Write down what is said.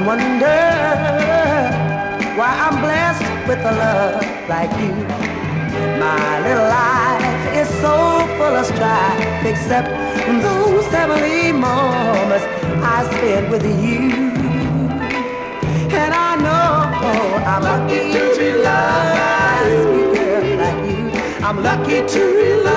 wonder why I'm blessed with a love like you. My little life is so full of strife, except those heavenly moments I spent with you. And I know I'm lucky to be loved by a sweet girl like you. I'm lucky to be loved